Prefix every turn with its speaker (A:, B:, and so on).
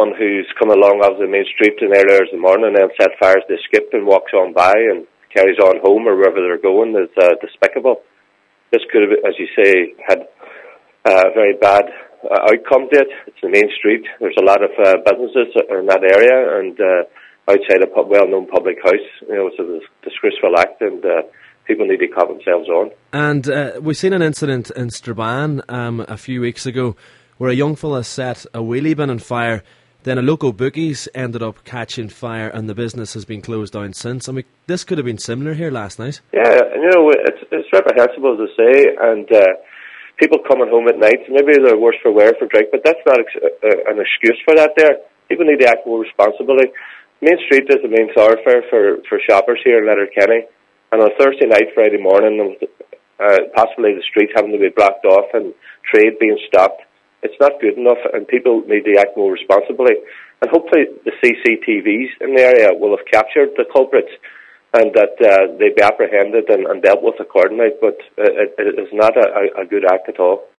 A: someone who's coming along off the main street in early hours in the morning and then set fires to skip and walks on by and carries on home or wherever they're going is despicable. This could have, as you say, had a very bad outcome to it. It's the main street. There's a lot of businesses in that area, and outside a well-known public house, it's a disgraceful act, and people need to calm themselves on. And
B: we've seen an incident in Strabane a few weeks ago where a young fella set a wheelie bin on fire. Then a local bookies ended up catching fire, and the business has been closed down since. I mean, this could have been similar here last night.
A: Yeah, and it's reprehensible, as I say, and people coming home at night, maybe they're worse for wear for drink, but that's not an excuse for that there. People need to act more responsibly. Main Street is the main thoroughfare for shoppers here in Letterkenny, and on a Thursday night, Friday morning, possibly the street having to be blocked off and trade being stopped, it's not good enough, and people need to act more responsibly. And hopefully the CCTVs in the area will have captured the culprits and that they be apprehended and dealt with accordingly. But it is not a good act at all.